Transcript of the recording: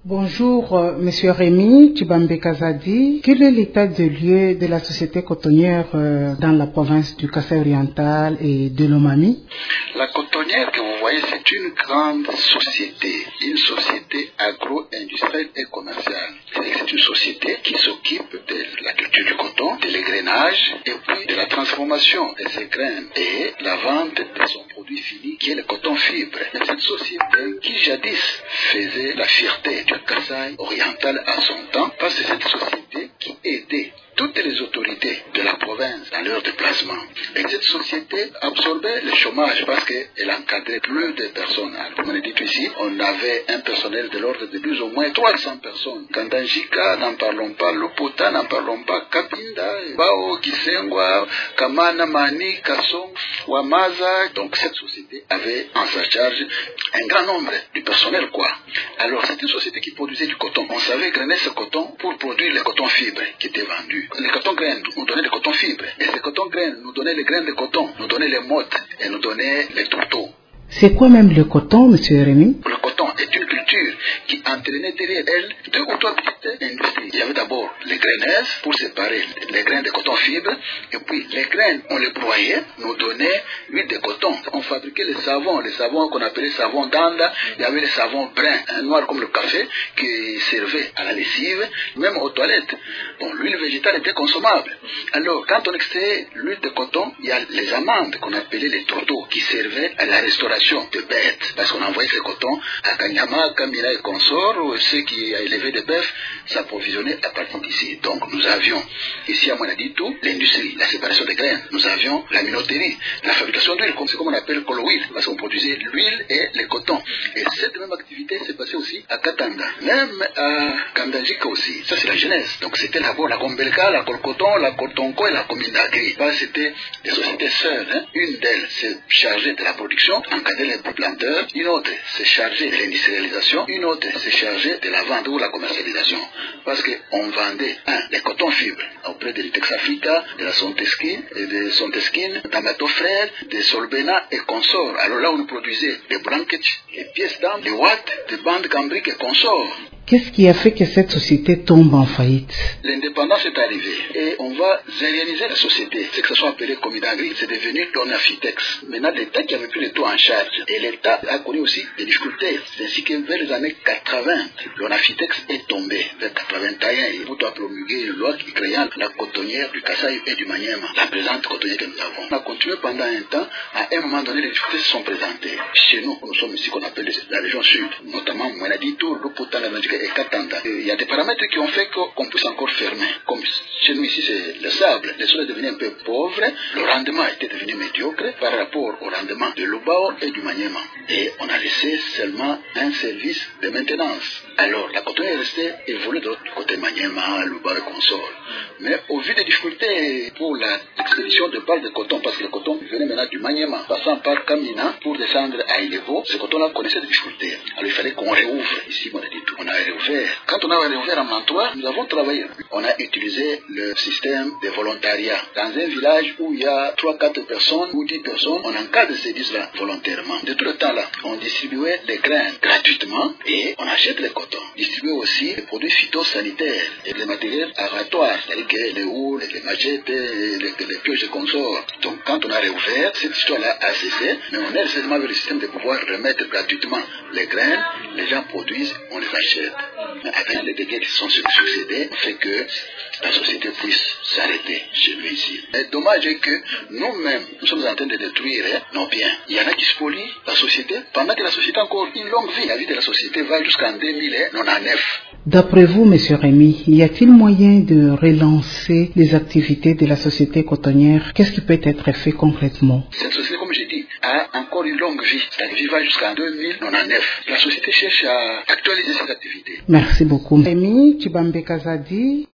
Bonjour, Monsieur Rémi Tshibambe Kazadi. Quel est l'état de lieu de la société cotonnière dans la province du Kasaï oriental et de l'Omami? La cotonnière que vous voyez, c'est une grande société, une société agro-industrielle et commerciale. C'est une société qui s'occupe de la culture du coton, de l'égrenage et puis de la transformation de ces graines et la vente de son produit fini qui est le coton fibre. Et cette société qui jadis faisait la fierté du Kasaï oriental à son temps, parce que cette société qui aidait toutes les autorités de la province dans leur déplacement. Et cette société absorbait le chômage parce qu'elle encadrait plus de personnes. Comme on a dit ici, on avait un personnel de l'ordre de plus ou moins 300 personnes. Kandanjika, n'en parlons pas. Lopota, n'en parlons pas. Kapinda, Bao, Kisengwa, Kamana, Mani, Kassong, Wamaza. Donc cette société avait en sa charge un grand nombre de personnel, quoi. Alors c'est une société qui produisait du coton. On savait grainer ce coton pour produire le coton fibre qui était vendu. Les cotons graines nous donnaient des cotons fibres. Et ces cotons graines nous donnaient les graines de coton, nous donnaient les mottes et nous donnaient les tourteaux. C'est quoi même le coton, Monsieur Rémi? Le coton est une culture qui entraînait derrière elle deux ou trois petites industries. Il y avait d'abord les graineuses pour séparer les graines de coton fibre. Et puis les graines, on les broyait, nous donnait l'huile de coton. On fabriquait les savons qu'on appelait savons d'Anda. Il y avait les savons bruns, noirs comme le café, qui servaient à la lessive, même aux toilettes. Bon, l'huile végétale était consommable. Alors, quand on extrait l'huile de coton, il y a les amandes qu'on appelait les tourteaux qui servaient à la restauration de bêtes, parce qu'on envoyait ce coton à Kanyama, Kamila et consorts, ou ceux qui élevaient des bœufs s'approvisionnaient à partir d'ici. Donc nous avions ici à Mwanaditou l'industrie, la séparation des graines, nous avions la minoterie, la fabrication d'huile, c'est comme on appelle colo-huile, parce qu'on produisait l'huile et le coton. Et cette même activité s'est passée aussi à Katanga, même à Kandajika aussi. Ça c'est la jeunesse. Donc c'était d'abord la Gombelka, la Kolkoton, la Kotonko et la Komindagri. C'était des sociétés seules. Une d'elles s'est chargée de la production, encadrer les planteurs, une autre s'est chargée de l'industrialisation, une autre s'est chargée de la vente ou la commercialisation. Parce qu'on vendait, les cotons fibres auprès de l'Itex Africa, de la Sonteskin, d'Amato Frères, de Solbena et consorts. Alors là, on produisait des blankets, des pièces d'âme, des watts, des bandes cambriques et consorts. Qu'est-ce qui a fait que cette société tombe en faillite? L'indépendance est arrivée et on va zérianiser la société. C'est que ce soit appelé Comidagri, c'est devenu l'ONAFITEX. Maintenant, l'État qui avait pris le tout en charge. Et l'État a connu aussi des difficultés. C'est ainsi que vers les années 80, l'ONAFITEX est tombé. Vers 81, il a promulgué une loi qui créait la cotonnière du Kasaï et du Maniema, la présente cotonnière que nous avons. On a continué pendant un temps. À un moment donné, les difficultés se sont présentées. Chez nous, nous sommes ici qu'on appelle la région sud, notamment Mwanaditou, Lopota, la et Katanga. Il y a des paramètres qui ont fait qu'on puisse encore fermer. Comme chez nous ici, c'est le sable. Le sol est devenu un peu pauvre. Le rendement était devenu médiocre par rapport au rendement de l'Ubao et du Maniema. Et on a laissé seulement un service de maintenance. Alors, la cotonnière est restée évolue de l'autre côté Maniema, l'Ubao et consorts. Mais au vu des difficultés pour l'expédition de balles de coton, parce que le coton venait maintenant du Maniema, passant par Kamina pour descendre à Ilevo, ce coton-là connaissait des difficultés. Alors, il fallait qu'on réouvre. Ici, on a dit tout. On a réouvert. Quand on a réouvert à Mantois, nous avons travaillé. On a utilisé le système de volontariat. Dans un village où il y a 3-4 personnes ou 10 personnes, on encadre ces 10-là volontairement. De tout le temps-là, on distribuait les graines gratuitement et on achète les cotons. Distribuer aussi les produits phytosanitaires et les matériels aratoires, c'est-à-dire que les houles, les machettes, les pioches et consorts. Donc quand on a réouvert, cette histoire-là a cessé, mais on est seulement vers le système de pouvoir remettre gratuitement les graines, les gens produisent, on les achète. Mais avec les dégâts qui sont succédés, fait que la société puisse s'arrêter chez nous ici. Le dommage est que nous-mêmes, nous sommes en train de détruire nos biens. Il y en a qui spolient la société, pendant que la société a encore une longue vie. La vie de la société va jusqu'en 2099. D'après vous, Monsieur Rémi, y a-t-il moyen de relancer les activités de la société cotonnière? Qu'est-ce qui peut être fait concrètement? Cette société, comme j'ai dit, a encore une longue vie. C'est-à-dire qu'elle va jusqu'en 2099. La société cherche à actualiser ses activités. Merci beaucoup. Rémi Tshibambe Kazadi.